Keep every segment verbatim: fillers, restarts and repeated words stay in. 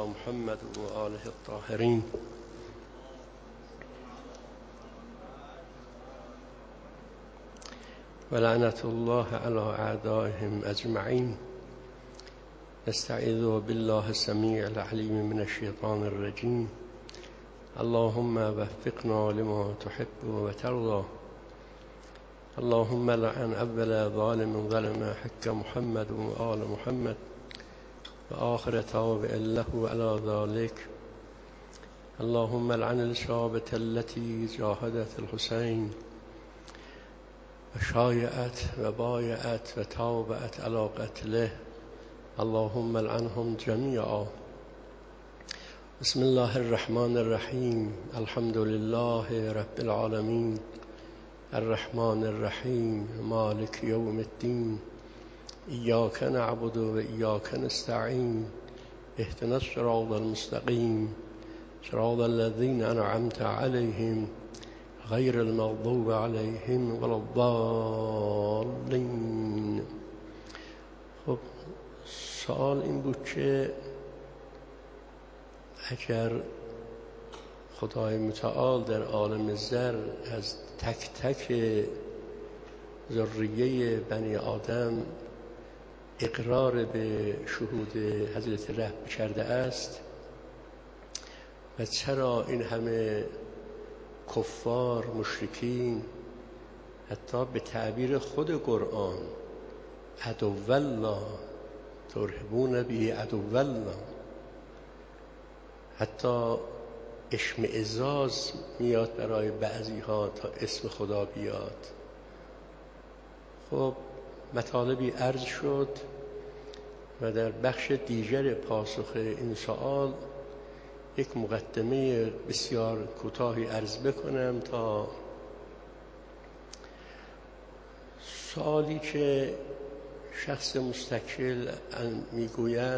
محمد وآله الطاهرين ولعنة الله على أعدائهم أجمعين. نستعيذ بالله السميع العليم من الشيطان الرجيم. اللهم وفقنا لما تحب وترضى. اللهم لعن أول ظالم ظلم حق محمد وآل محمد وآخر تابع له على ذلك. اللهم لعن الشابة التي جاهدت الحسين وشايعت وبايعت وتابعت على قتله. اللهم لعنهم جميعا. بسم الله الرحمن الرحيم. الحمد لله رب العالمين الرحمن الرحيم مالك يوم الدين. إياك نعبد وإياك نستعين. اهدنا الصراط المستقيم صراط الذين أنعمت عليهم غير المغضوب عليهم ولا الضالين. خب سوال این بود که اگر خدای متعال در عالم زر از تک تک ذریه بنی آدم اقرار به شهود حضرت رب کرده است و چرا این همه کفار مشرکین حتی به تعبیر خود قرآن عدو الله ترهبون به عدو الله، حتی اشمئزاز میاد برای بعضی ها تا اسم خدا بیاد. خب مطالبی عرض شد و در بخش دیگر پاسخ این سوال یک مقدمه بسیار کوتاهی عرض بکنم تا سوالی که شخص مستقل میگوید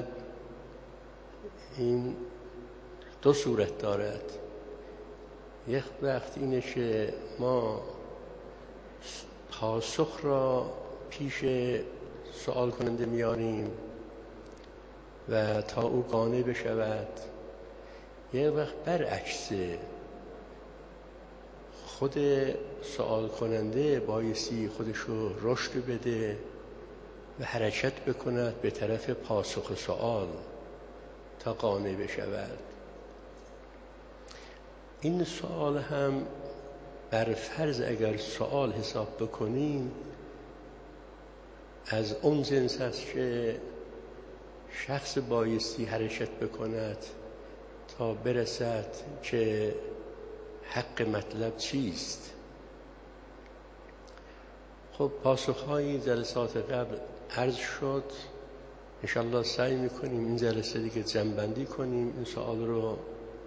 این دو صورت دارد. یک وقت اینه که ما پاسخ را پیش سوال کننده میاریم و تا او قانع بشود. یک وقت برعکسه، خود سوال کننده بایستی خودشو رشد بده و حرکت بکند به طرف پاسخ سوال تا قانع بشود. این سوال هم بر فرض اگر سوال حساب بکنیم از اون جنس است که شخص بایستی حرکت بکند تا برسد که حق مطلب چیست. خب پاسخهای جلسات قبل عرض شد. انشالله سعی میکنیم این جلسه دیگه جمع‌بندی کنیم این سوال رو.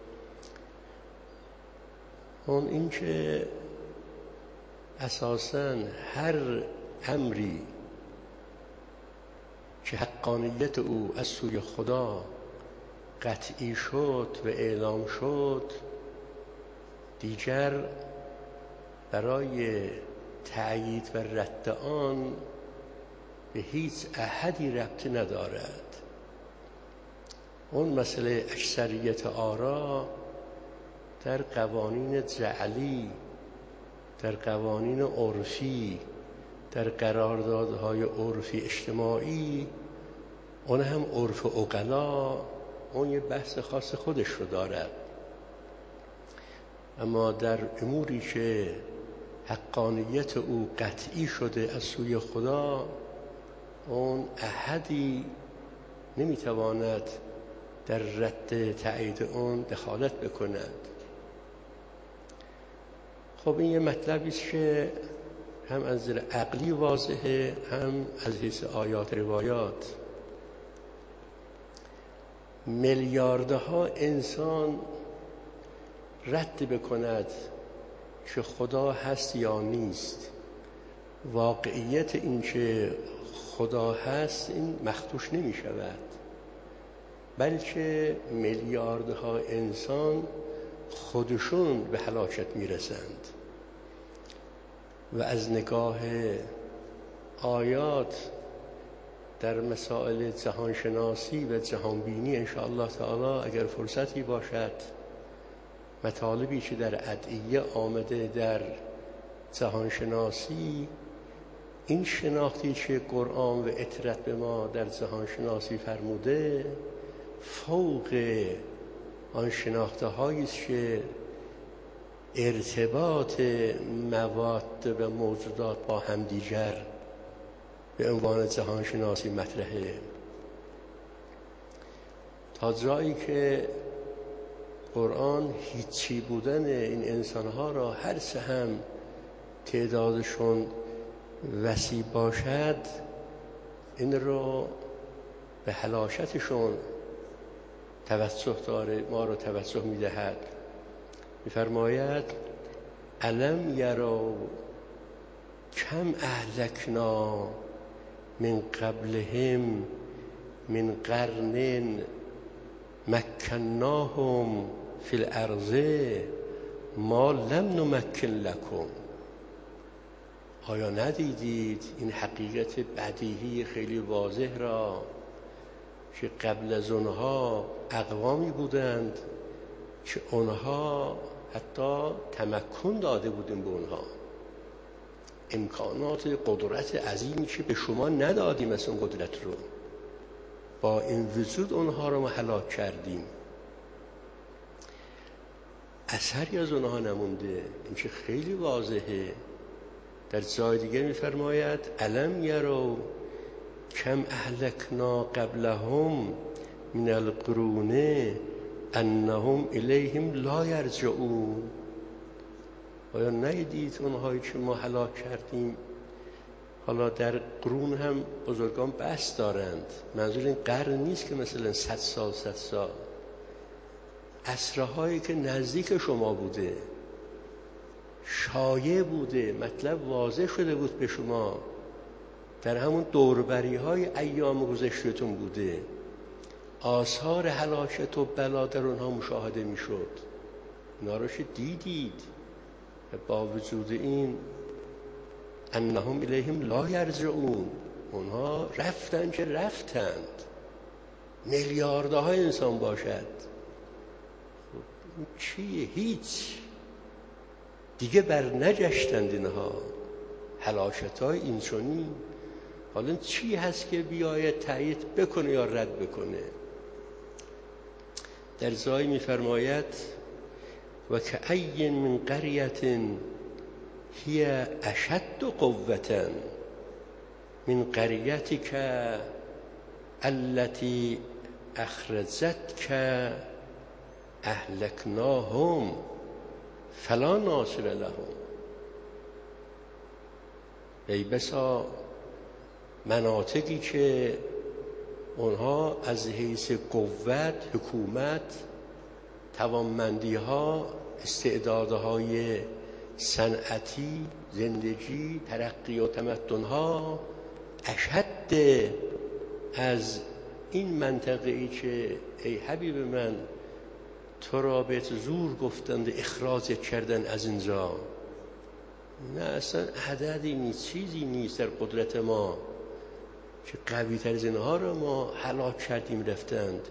اون این که اساساً هر امری که حقانیت او از سوی خدا قطعی شد و اعلام شد، دیگر برای تأیید و رد آن به هیچ احدی ربطی ندارد. اون مسئله اکثریت آرا در قوانین جعلی، در قوانین عرفی، در قراردادهای عرفی اجتماعی، اون هم عرف عقلا، اون یه بحث خاص خودش رو دارد. اما در اموری که حقانیت او قطعی شده از سوی خدا، اون احدی نمیتواند در رد تأیید اون دخالت بکند. خب این یه مطلبی است که هم از نظر عقلی واضحه، هم از حیث آیات روایات. میلیاردها انسان رد بکند که خدا هست یا نیست، واقعیت این که خدا هست این مخدوش نمی شود، بلکه میلیاردها انسان خودشون به هلاکت می رسند. و از نگاه آیات در مسائل جهانشناسی و جهانبینی ان شاء الله تعالی اگر فرصتی باشد، مطالبی که در ادعیه آمده در جهانشناسی، این شناختی که قرآن و اطرت به ما در جهانشناسی فرموده فوق آن شناخته هایی است که ارتباط مواد و موجودات با همدیگر به عنوان جهانشناسی مطرحه، تا جایی که قرآن هیچی بودن این انسانها را هر چه هم تعدادشون وسیع باشد این رو به حلاشتشون توجه داره، ما رو توجه می‌دهد. می‌فرماید الم یروا کم اهلکنا من قبلهم من قرن مکناهم فی الارض ما لم نمکن لکم. آیا ندیدید این حقیقت بدیهی خیلی واضح را که قبل از اونها اقوامی بودند که اونها حتی تمکن داده بودیم به اونها، امکانات قدرت عظیمی که به شما ندادیم از اون قدرت رو، با این وجود اونها رو ما هلاک کردیم، اثری از اونها نمونده. این که خیلی واضحه. در جای دیگه می‌فرماید الم یروا کم اهلکنا قبلهم من القرون انهم الیهم لا یرجعون. آیا ندیدید اونهایی که ما هلاک کردیم؟ حالا در قرون هم بزرگان بحث دارند، منظور این قرن نیست که مثلا صد سال صد سال، عصرهایی که نزدیک شما بوده، شایع بوده، مطلب واضح شده بود به شما، در همون دوربری های ایام گذشته‌تون بوده، آثار هلاکت و بلا در اونها مشاهده می شد، اینا رو دیدید. و با وجود این انهم الیهم لا یرجعون، اونها رفتن که رفتند، میلیاردهای انسان باشد. خب این چیه؟ هیچ دیگه بر نگشتند اینها، هلاکت های اینچنین. حالا چی هست که بیاید تایید بکنه یا رد بکنه؟ در جایی می‌فرماید و کأی من قریة هی اشد قوة من قریتک التی اخرجتک اهلکناهم فلا ناصر لهم. ای بسا مناطقی که اونها از حیث قوت، حکومت، توانمندی ها، استعدادهای صنعتی، زندگی، ترقی و تمدن ها اشد از این منطقه ای که ای حبیب من تو را به زور گفتند اخراج کردن از اینجا. نه اصلا عددی نیست، چیزی نیست در قدرت ما که قوی تر از اینها را ما هلاک کردیم رفتند.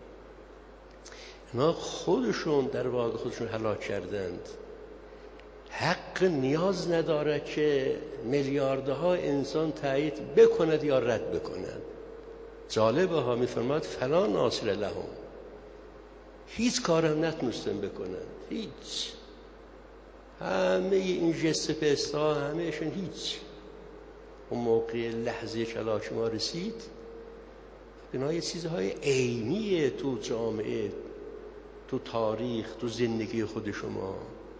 اینا خودشون در واقع خودشون هلاک کردند. حق نیاز نداره که میلیاردها انسان تایید بکند یا رد بکند. جالبه ها، میفرماد فلا ناصر لهم، هیچ کارم نتونستن بکنند، هیچ. همه این جست پستا همهشون هیچ. اون موقع لحظه کلاک ما رسید، اینا یه چیزهای عینیه تو جامعه، تو تاریخ، تو زندگی خود شما.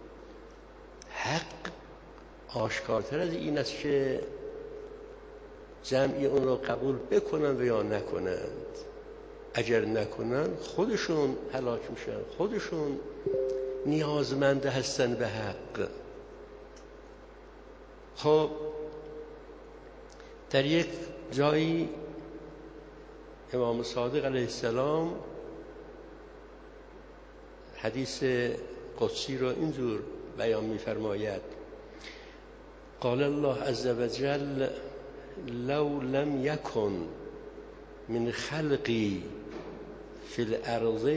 حق آشکارتر از این است که جمعی اون رو قبول بکنن و یا نکنند. اگر نکنن خودشون هلاک میشن، خودشون نیازمند هستن به حق. خب در یک جایی امام صادق علیه السلام حدیث قدسی رو اینجور بیان می‌فرماید: قال الله عز وجل لو لم يكن من خلقی فی الارض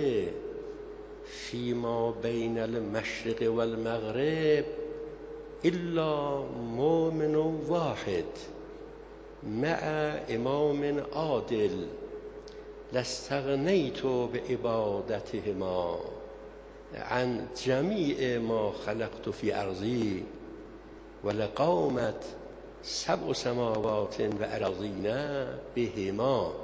فیما بین المشرق والمغرب الا مؤمن واحد مع امام عادل لاستغنیت بعبادتهما عن جمیع ما خلقت فی ارضی ولقامت سبع سماوات و اراضین بهما.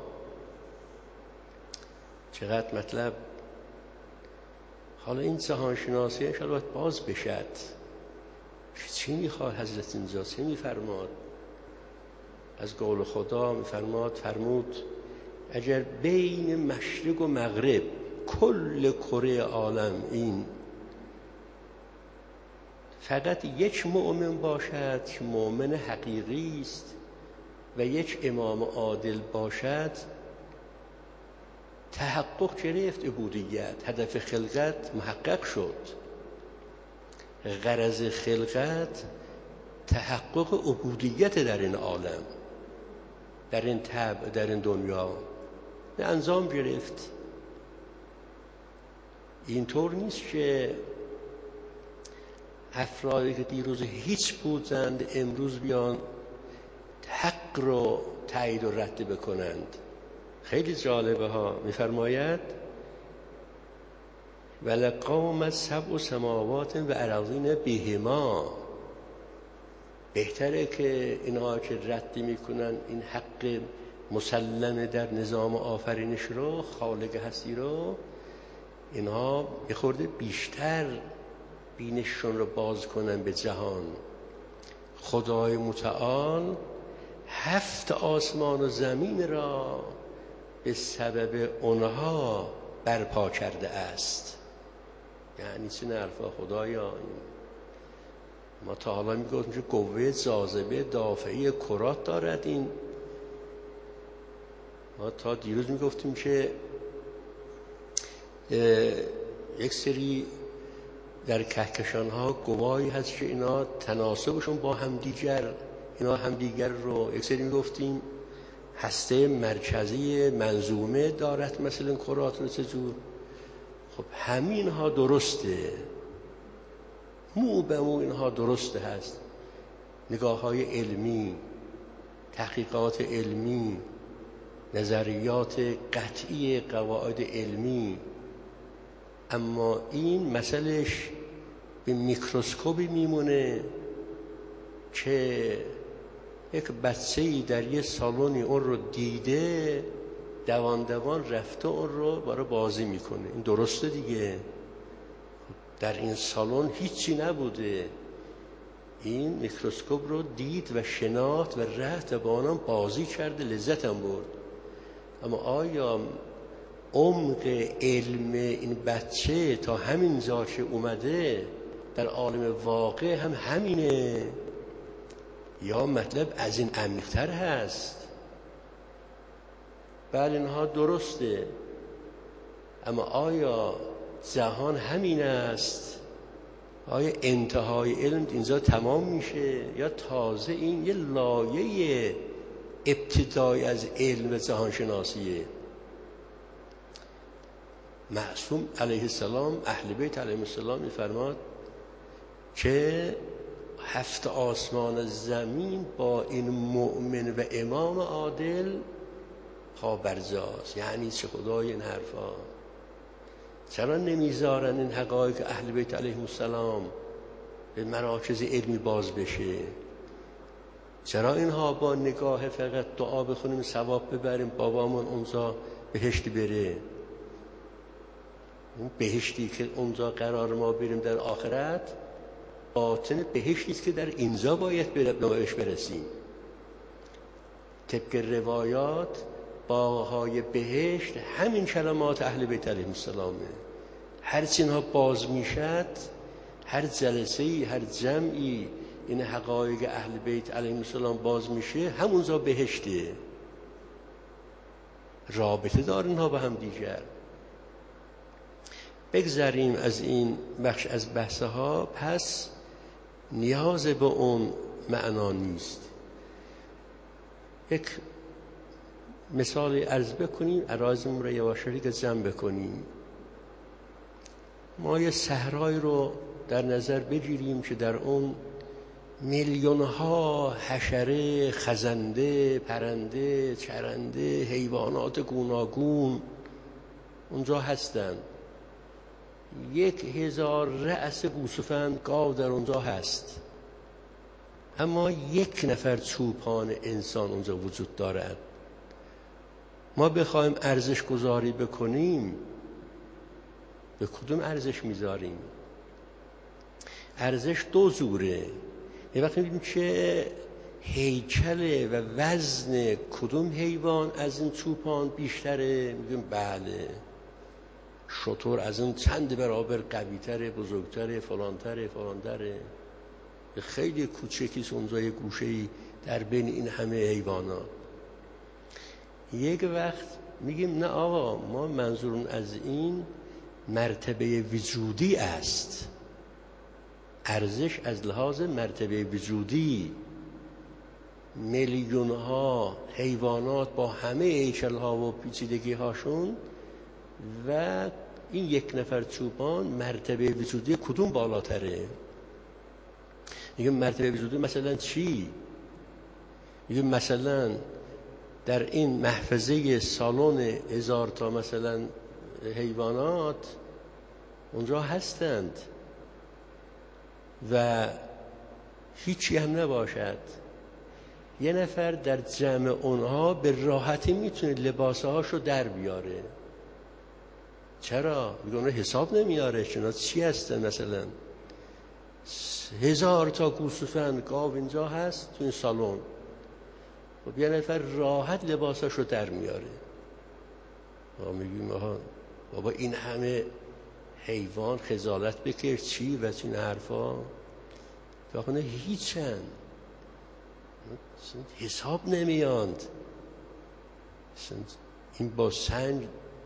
چقدر مطلب. حالا این جهانشناسی انشاءالله باید باز بشد. چی میخواد حضرت اینجا؟ چی میفرماد؟ از قول خدا میفرماد فرمود اگر بین مشرق و مغرب کل کره عالم این فقط یک مؤمن باشد که مؤمن حقیقی است و یک امام عادل باشد، تحقق گرفت عبودیت، هدف خلقت محقق شد. غرض خلقت تحقق عبودیت در این عالم، در این طبع، در این دنیا انجام گرفت. اینطور نیست که افرادی که دیروز هیچ بودند امروز بیان حق رو تایید و رد بکنند. خیلی جالبه ها. میفرماید ولقام سبع سماوات و اراضین بهما. بهتره که اینها که رد میکنن این حق مسلم در نظام آفرینش رو، خالق هستی رو، اینها یه خورده بیشتر بینششون رو باز کنن به جهان. خدای متعال هفت آسمان و زمین را به سبب اونها برپا کرده است. یعنی چه حرفا خدایا؟ ما تا حالا میگفتیم که قوه جاذبه دافعی کرات دارد. این ما تا دیروز میگفتیم که یک سری در کهکشان ها گواهی هست که اینا تناسبشون با همدیگر، اینا همدیگر رو یک سری میگفتیم هسته مرکزی منظومه دارد، مثلا کرات رو چجور. خب همین ها درسته، مو به مو اینها درسته هست. نگاه های علمی، تحقیقات علمی، نظریات قطعی قواعد علمی. اما این مسئلهش به میکروسکوپی میمونه که یک بچه‌ای در یه سالونی اون رو دیده، دوان دوان رفته اون رو برای بازی میکنه. این درسته دیگه. در این سالن هیچی نبوده، این میکروسکوپ رو دید و شناخت و رفت و با آنم بازی کرده، لذت هم برد. اما آیا عمق علم این بچه تا همین جا که اومده در عالم واقع هم همینه، یا مطلب از این عمیق‌تر هست؟ بله اینها درسته، اما آیا جهان همین است؟ آیا انتهای علم اینجا تمام میشه یا تازه این یه لایه ابتدایی از علم و جهان شناسیه؟ معصوم علیه السلام، اهل بیت علیه السلام میفرماد که هفت آسمان زمین با این مؤمن و امام عادل پابرجاست. یعنی چه خدای این حرفا؟ چرا نمیذارن این حقایق اهل بیت علیهم السلام به مراکز علمی باز بشه؟ چرا اینها با نگاه فقط دعا بخونیم ثواب ببریم بابامون اونجا بهشت بره؟ اون بهشتی که اونجا قرار ما بریم در آخرت، باطن بهشتی است که در اینجا باید بهش برسیم. طبق روایات باغ‌های بهشت همین کلمات اهل بیت علیهم السلامه. هر چی اینها باز میشد، هر جلسه‌ای، هر جمعی این حقایق اهل بیت علیهم السلام باز میشه، همونجا بهشته. رابطه دارن اینها با هم دیگر. بگذریم از این بخش از بحثها. پس نیاز به اون معنا نیست. یک مثال عرض بکنیم، عرایزمون رو یواشکی که جمع بکنیم. ما یه صحرای رو در نظر بگیریم که در اون میلیون ها حشره، خزنده، پرنده، چرنده، حیوانات گوناگون اونجا هستن. یک هزار رأس گوسفند گاو در اونجا هست، اما یک نفر چوپان انسان اونجا وجود دارد. ما بخوایم ارزش گذاری بکنیم، به کدوم ارزش میذاریم؟ ارزش دو زوره. یه وقت میگیم که هیکل و وزن کدوم حیوان از این چوپان بیشتره، میگیم بله شتر از این چند برابر قوی‌تره، بزرگتره، فلانتره فلانتره. خیلی کوچکیست اونجا، یه گوشه‌ای در بین این همه حیوانات. یک وقت میگیم نه آقا، ما منظورون از این مرتبه وجودی است، ارزش از لحاظ مرتبه وجودی. میلیون ها حیوانات با همه هیکل ها و پیچیدگی هاشون و این یک نفر چوپان، مرتبه وجودی کدوم بالاتره؟ میگم مرتبه وجودی مثلا چی؟ میگم مثلا در این محفظه سالن هزار تا مثلا حیوانات اونجا هستند و هیچی هم نباشد، یه نفر در جمع اونها به راحتی میتونه لباسهاشو در بیاره. چرا؟ میگه اونها حساب نمیاره، چون چی هستن؟ مثلا هزار تا گوسفند گاو اینجا هست تو این سالن، خب یه نفر راحت لباساشو در میاره. ما میگیم آها بابا این همه حیوان خجالت بکش، چی و چین حرفا؟ واقعا هیچن، حساب نمیاند. این با سنج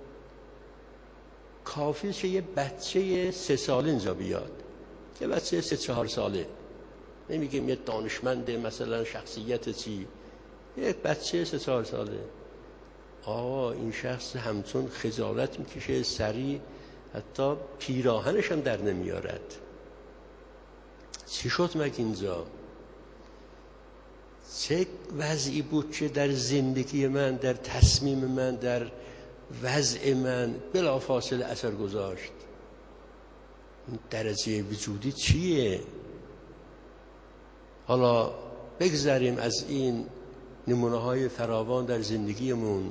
کافیه که یه بچه سه ساله اینجا بیاد، یه بچه سه چهار ساله، نمیگیم یه دانشمند مثلا شخصیت چی، یه بچه سه چهار ساله، آه این شخص همچون خجالت میکشه، سری حتی پیراهنش هم در نمیارد. چی شد مگه اینجا؟ چه وضعی بود که در زندگی من، در تصمیم من، در وضع من بلافاصله اثر گذاشت؟ این درجه وجودی چیه؟ حالا بگذاریم از این نمونه های فراوان در زندگیمون.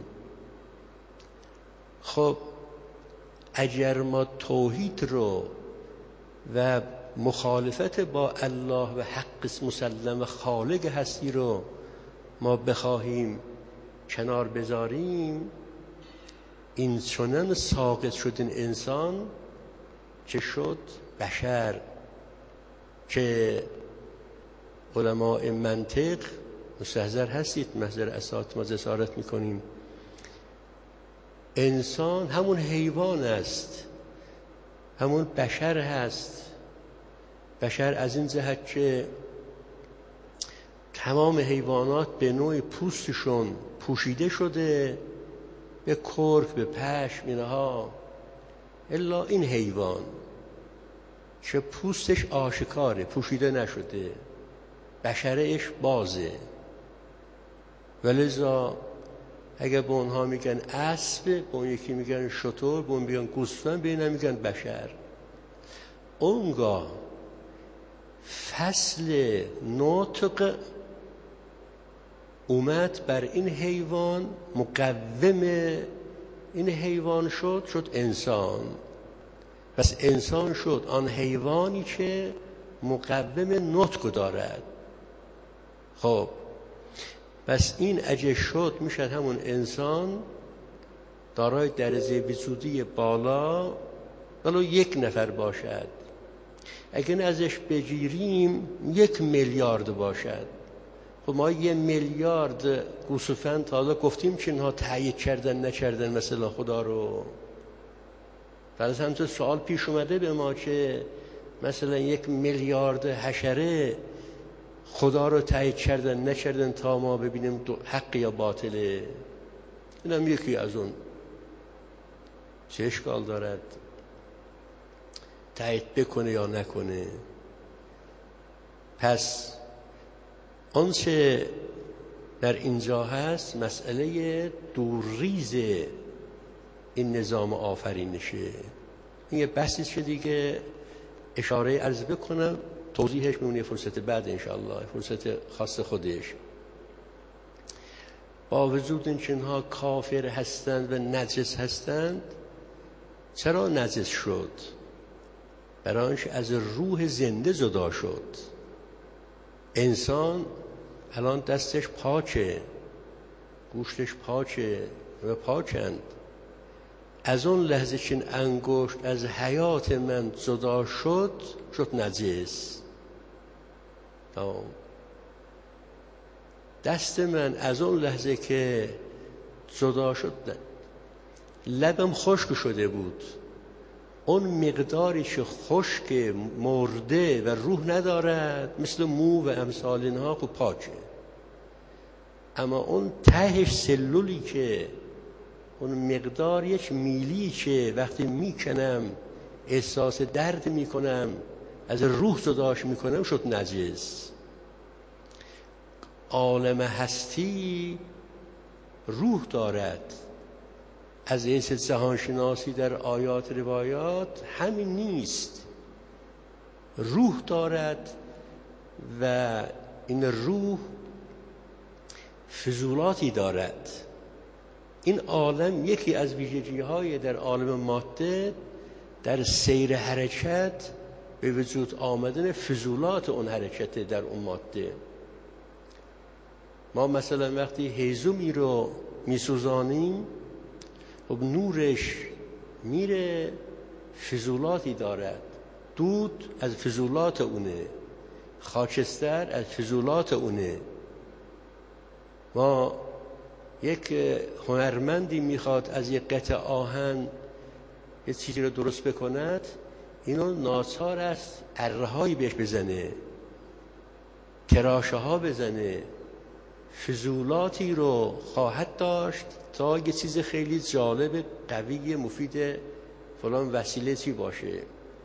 خب اگر ما توحید رو و مخالفت با الله و حق مسلم و خالق هستی رو ما بخواهیم کنار بذاریم، این چنان ساقط شد این انسان که شد بشر، که علماء منطق مستحضر هستید، محضر اساتید ما جسارت میکنیم، انسان همون حیوان است، همون بشر هست. بشر از این جهت که تمام حیوانات به نوع پوستشون پوشیده شده، به کرک، به پشم، اینها، الا این حیوان که پوستش آشکاره، پوشیده نشده، بشرش بازه. ولذا اگر به اونها میگن اسب، به اون یکی میگن شتر، به اون میگن گوسفند، به این میگن بشر. اونگاه فصل نطق اومد بر این حیوان، مقوم این حیوان شد شد انسان. پس انسان شد آن حیوانی که مقوم نطق دارد. خب پس این اگه شد میشد همون انسان دارای درجه وجودی بالا، ولو یک نفر باشد. اگه ازش بگیریم یک میلیارد باشد. خب ما یه میلیارد گوسفند تا حالا گفتیم که اینها تایید کردن نکردن مثلا خدا رو. فرض همچه سوال پیش اومده به ما که مثلا یک میلیارد حشره خدا رو تایید کردن نکردن تا ما ببینیم حق یا باطله. اینم یکی از اون. چه اشکال دارد تایید بکنه یا نکنه؟ پس آنچه در اینجا هست مسئله دورریز این نظام آفرینشه. این یه بحثیه دیگه، اشاره عرض بکنم، توضیحش میمونه فرصت بعد انشاءالله، فرصت خاص خودش. با وجود اینکه اینها کافر هستند و نجس هستند، چرا نجس شد؟ برای اینکه از روح زنده جدا شد. انسان الان دستش پاکه، گوشتش پاکه و پاکند. از اون لحظه که این انگشت از حیات من جدا شد، شد نجس. دست من از اون لحظه که جدا شد، لبم خشک شده بود. اون مقداری که خشک مرده و روح ندارد، مثل مو و امثال اینها، خب پاکه. اما اون تهش سلولی که اون مقدار یک میلی که وقتی میکنم احساس درد میکنم، از روح جداش میکنم، شد نجس. عالم هستی روح دارد. از حیث جهانشناسی در آیات روایات همین نیست، روح دارد و این روح فضولاتی دارد. این عالم یکی از ویژگی‌های در عالم ماده در سیر حرکت به وجود آمدن فضولات اون حرکت در اون ماده. ما مثلا وقتی هیزومی رو میسوزانیم، خب نورش میره، فضولاتی دارد. دود از فضولات اونه، خاکستر از فضولات اونه. ما یک هنرمندی میخواد از یک قطعه آهن یه چیزی رو درست بکند، اینو ناچار است اره هایی بهش بزنه، تراشه ها بزنه، فضولاتی رو خواهد داشت تا یه چیز خیلی جالب، قوی، مفید فلان وسیله چی باشه.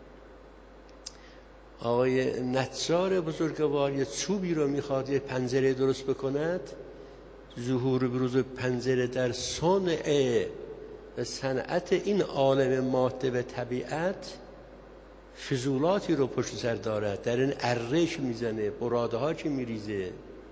آقای نجار بزرگوار یه چوبی رو میخواد یه پنجره درست بکند، ظهور بروز پنجره در صنع و صنعت این عالم ماده و طبیعت فضولاتی رو پشت سر دارد. در این ارهش میزنه، براده ها که میریزه،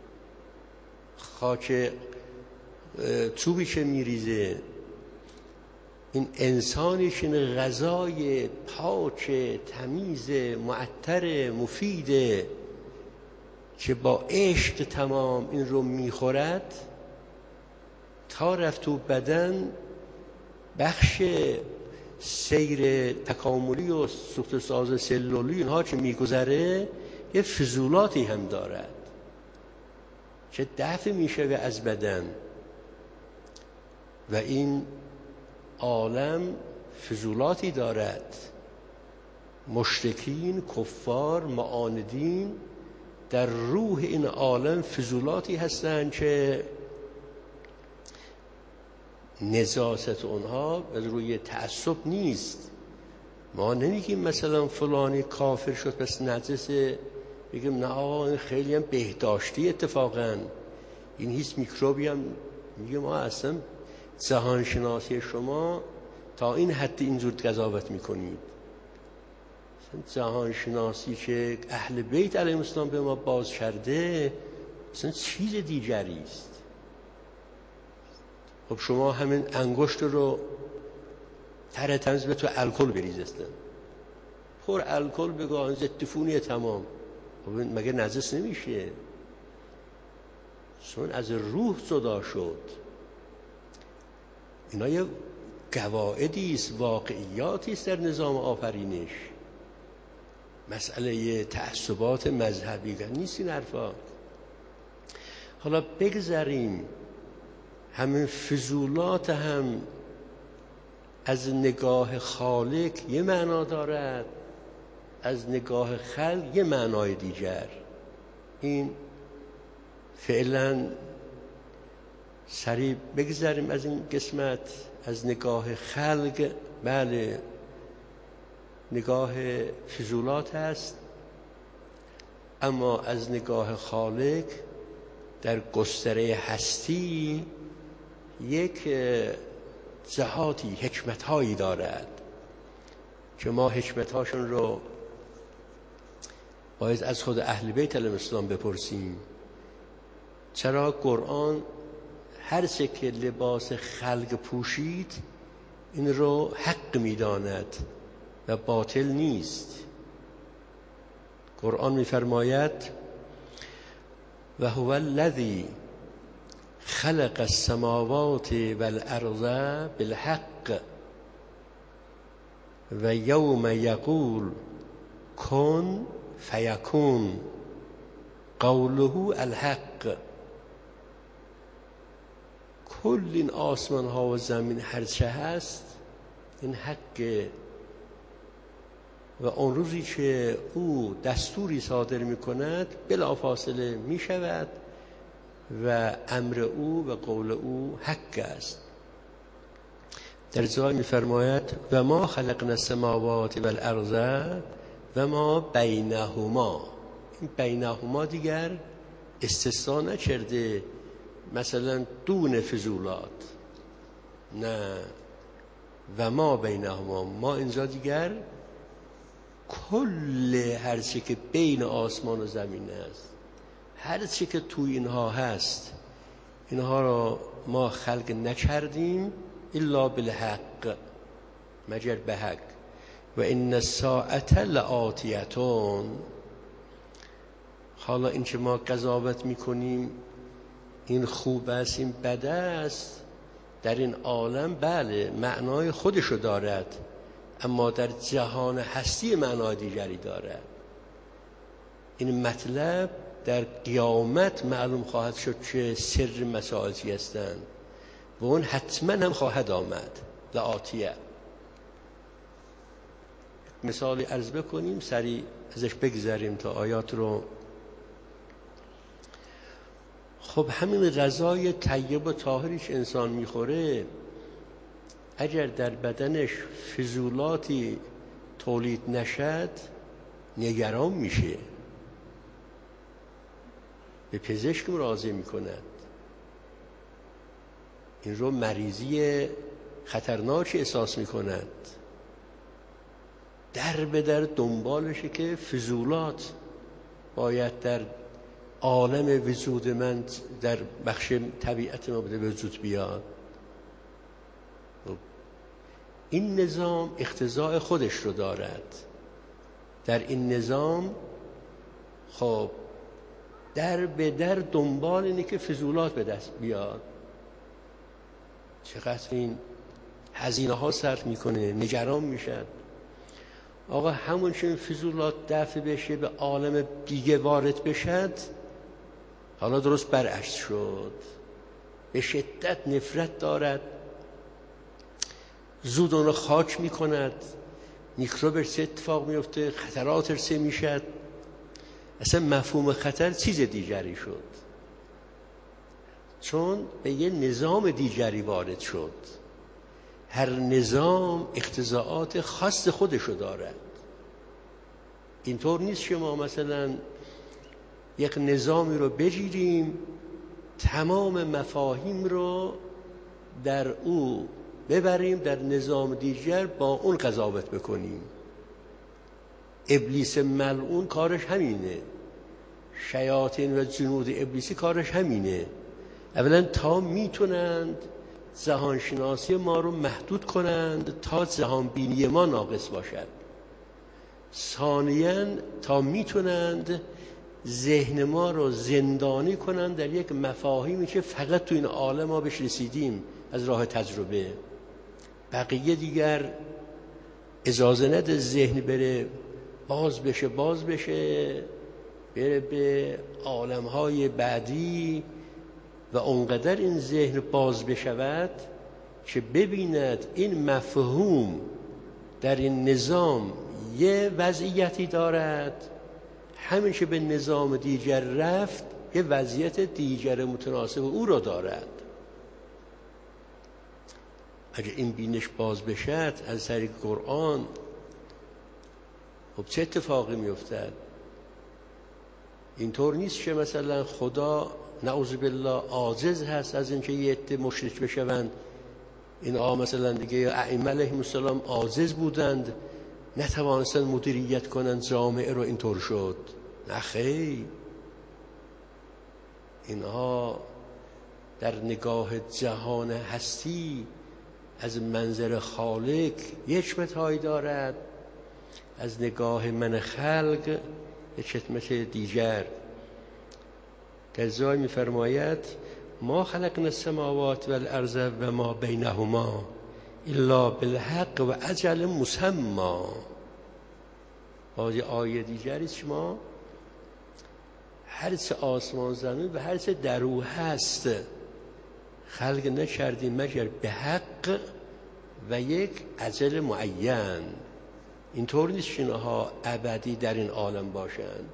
خاک چوبی که میریزه. این انسانی که این غذای پاک، تمیز، معطر، مفیده که با عشق تمام این رو میخورد، تا رفت تو بدن بخش سیر تکاملی و سوخت ساز سلولی اینها که میگذره، یه فضولاتی هم دارد که دفع میشه از بدن. و این عالم فضولاتی دارد. مشرکین، کفار، معاندین در روح این عالم فضولاتی هستند که نجاست اونها از روی تعصب نیست. ما نمیگیم مثلا فلانی کافر شد پس نجسه، بگیم نه آقا این خیلی هم بهداشتی، اتفاقا این هیچ میکروبی هم، میگیم ما اصلا جهانشناسی شما تا این حد اینجور قضاوت میکنید. جهانشناسی که اهل بیت علیهم السلام به ما باز کرده اصلا چیز دیگری است. خب شما همین انگشت رو تر تمیز به تو الکل بریزستن، پر الکل بگاه، ضدعفونی تمام، خب مگه نجس نمیشه؟ چون از روح جدا شد. اینا یه قواعدی است، واقعیاتی است در نظام آفرینش. مسئله تعصبات مذهبی نیست این حرفا. حالا بگذاریم همین فضولات هم از نگاه خالق یه معنا دارد، از نگاه خلق یه معنای دیگر. این فعلا سریع بگذریم از این قسمت. از نگاه خلق، بله نگاه فضولات هست، اما از نگاه خالق در گستره هستی یک جهاتی، حکمتهایی دارد که ما حکمتهاشون رو باید از خود اهل بیت علیهم السلام بپرسیم. چرا قرآن هر چه که لباس خلق پوشید این رو حق می‌داند و باطل نیست. قرآن می‌فرماید و هو الذی خلق السماوات والارض بالحق و یوم یقول کن فیکون قوله الحق. کل این آسمان ها و زمین هرچه هست این حقه و اون روزی که او دستوری صادر می کند بلافاصله می شود و امر او و قول او حق است. در جای می فرماید و ما خلقنا السماوات والارض و ما بینهما. این بینهما دیگر استثناء نکرده مثلا دون فضولات، نه، و ما بینهما، ما اینجا دیگر کل هر چی که بین آسمان و زمین است، هر چی که توی اینها هست، اینها را ما خلق نکردیم الا بالحق، مگر به حق. و ان الساعة لآتیتون. حالا این که ما قضاوت میکنیم این خوب است این بد است، در این عالم بله معنای خودشو دارد، اما در جهان هستی معنای دیگری دارد. این مطلب در قیامت معلوم خواهد شد که سر مسائل چی هستند و اون حتما هم خواهد آمد. لآتیه. مثالی عرض بکنیم سریع ازش بگذریم تا آیات رو. خب همین غذای طیب و طاهری که انسان میخوره اگر در بدنش فضولاتی تولید نشد نگران میشه، به پزشک مراجعه میکند، این رو مریضی خطرناکی احساس میکند، در به در دنبالشه که فضولات باید در عالم وجود من در بخش طبیعت ما به وجود بیاد. این نظام اقتضاء خودش رو دارد. در این نظام خب در به در دنبال اینه که فضولات به دست بیاد. چقدر این هزینه ها صرف میکنه، نگران میشد. آقا همون که این فضولات دفع بشه به عالم دیگه وارد بشد، حالا درست برعکس شد، به شدت نفرت دارد، زود اون رو خاک میکند، میکروبش اتفاق میفته، خطراتش سه میشد. اصلا مفهوم خطر چیز دیگری شد، چون به یه نظام دیگری وارد شد. هر نظام اقتضاعات خاص خودشو دارد. اینطور نیست که ما مثلا یک نظامی رو بگیریم تمام مفاهیم رو در او ببریم در نظام دیگر با اون قضاوت بکنیم. ابلیس ملعون کارش همینه، شیاطین و جنود ابلیسی کارش همینه. اولا تا میتونند جهانشناسی ما رو محدود کنند تا جهان بینی ما ناقص باشد. ثانیاً تا میتونند ذهن ما رو زندانی کنند در یک مفاهیمی که فقط تو این عالم ما بهش رسیدیم از راه تجربه. بقیه دیگر اجازه نده ذهن بره باز بشه باز بشه بره به عالمهای بعدی و اونقدر این ذهن باز بشود که ببیند این مفهوم در این نظام یه وضعیتی دارد، همین که به نظام دیگر رفت یه وضعیت دیگر متناسب او را دارد. اگه این بینش باز بشد از طریق قرآن، خب چه اتفاقی میافتد؟ اینطور نیست که مثلا خدا نعوذ بالله عاجز هست از اینکه یه عده مشرک بشوند. اینها مثلا دیگه ائمه علیهم السلام عاجز بودند، نتوانستند مدیریت کنند جامعه رو، اینطور شد. نه خیر، اینها در نگاه جهان هستی از منظر خالق یک حکمت‌هایی دارد، از نگاه من خلق یک حکمت دیگر. در جای می‌فرماید ما خلقنا السماوات والارض و ما بینهما الا بالحق و اجل مسمى. باز آیه دیگری شما هر چه آسمان زمین و هر چه در او هست خلق نکردیم مگر به حق و یک اجل معین. اینطور نیست که اینها ابدی در این عالم باشند.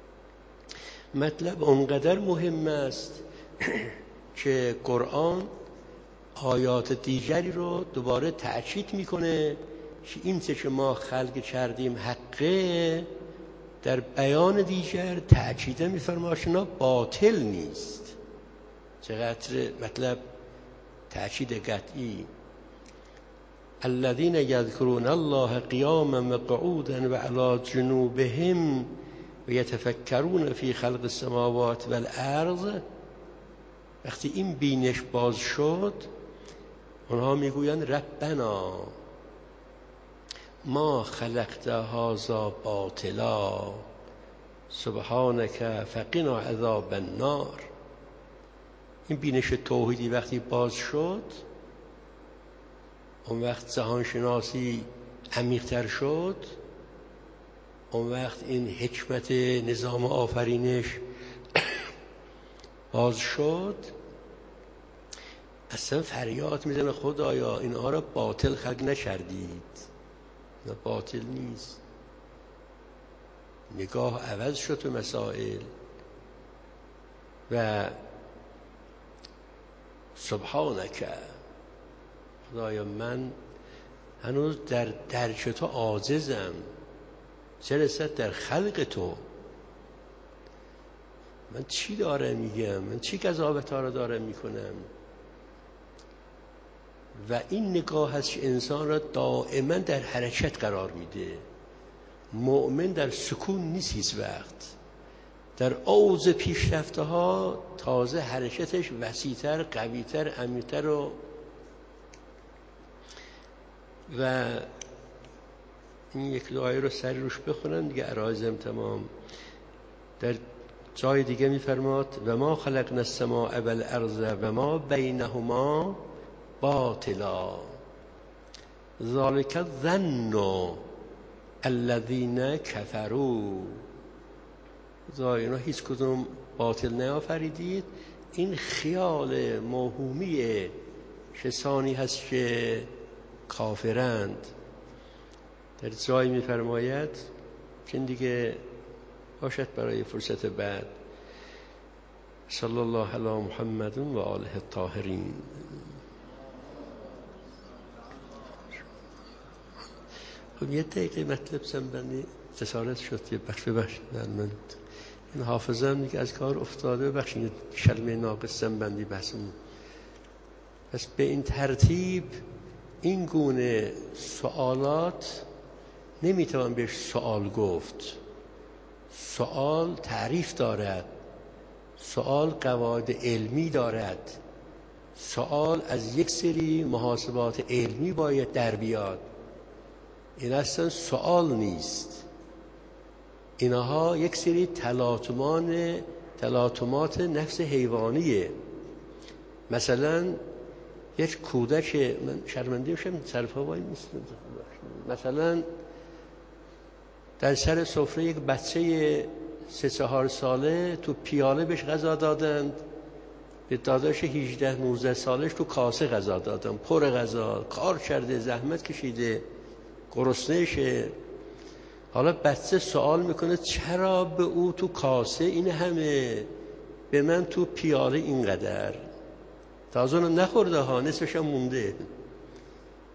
مطلب اونقدر مهم است که قرآن آیات دیگری رو دوباره تأکید میکنه که این چه که ما خلق کردیم حقه، در بیان دیگر تأکید میفرماشنا باطل نیست. چقدر مطلب تأکید قطعی. الذين يذكرون الله قياما وقعودا وعلى جنوبهم ويتفكرون في خلق السماوات والارض. وقتی این بینش باز شد، اونها میگویند ربنا ما خلقت هذا باطلا سبحانك فقنا عذاب النار. این بینش توحیدی وقتی باز شد، اون وقت جهانشناسی عمیق‌تر شد، اون وقت این حکمت نظام آفرینش باز شد، اصلا فریاد میزنه خدایا اینها را باطل خلق نکردید. نه باطل نیست. نگاه عوض شد به مسائل و سبحانک، خدایا من هنوز در درک تو عاجزم، چه رسد در خلق تو. من چی دارم میگم؟ من چی قضاوت ها رو دارم میکنم؟ و این نگاه هست که انسان را دائما در حرکت قرار میده. مؤمن در سکون نیست هیچ وقت. در اوج پیشرفته ها تازه حرکتش وسیع‌تر، قوی‌تر، عمیق‌تر و و این یک آیه رو سری روش بخونم دیگه عرایزم تمام. در جای دیگه میفرماد و ما خلقنا السماء والارض و ما بینهما باطلا ذلک الظن الذین کفروا. اینا هیچ کدوم باطل نیافریدید. این خیال موهومی کسانی هست که کافرند. در جای میفرماید که دیگه باشد برای فرصت بعد. صلی الله علی محمد و آله الطاهرین. خب یه دقیقه مطلب سنبندی جسارت شد یه بخش بخش من این حافظم دیگه از کار افتاده، بخش این کلمه ناقص سنبندی بحثمون. پس به این ترتیب این گونه سوالات نمیتوان بهش سوال گفت. سوال تعریف دارد، سوال قواعد علمی دارد، سوال از یک سری محاسبات علمی باید در بیاد. این اصلا سوال نیست. اینها یک سری تلاطمان تلاطمات نفس حیوانیه. مثلا یک کودک، من شرمنده میشم صرفا وای نیست، مثلا در سر سفره یک بچه سه چهار ساله تو پیاله بهش غذا دادند، به داداش هجده نوزده سالش تو کاسه غذا دادن، پر غذا، کار کرده، زحمت کشیده، گرسنه شه. حالا بچه سوال میکنه چرا به او تو کاسه این همه، به من تو پیاله اینقدر؟ تازه اونم نخورده ها، نصفش هم مونده.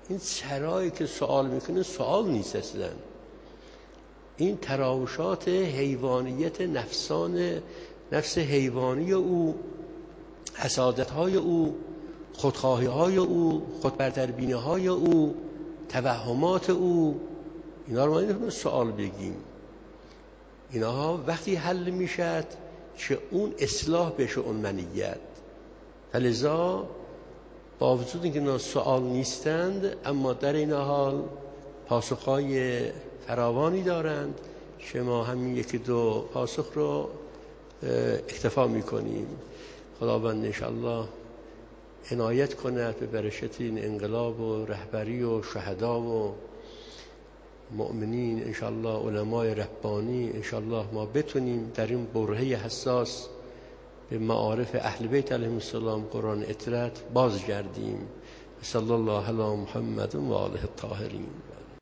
این چرایی که سوال میکنه سوال نیست اصلا، این تراوشات حیوانیت نفسان نفس حیوانی او، حسادت‌های او، خودخواهی‌های او، خودبرتربینی‌های او، توهمات او، اینا رو ما نمی‌تونیم سوال بگیم. اینها وقتی حل میشد که اون اصلاح بشه اون منیت. فلذا با وجود اینکه اینا سوال نیستند، اما در این حال پاسخهای فراوانی دارند که ما همین یکی دو پاسخ رو اکتفا میکنیم. خداوند انشاءالله عنایت کند به برکت این انقلاب و رهبری و شهدا و مؤمنین، انشاءالله علمای ربانی، انشاءالله ما بتونیم در این برهه حساس به معارف اهل بیت علیهم السلام قرآن اطرت بازگردیم. صلی الله علی محمد و آله الطاهرین.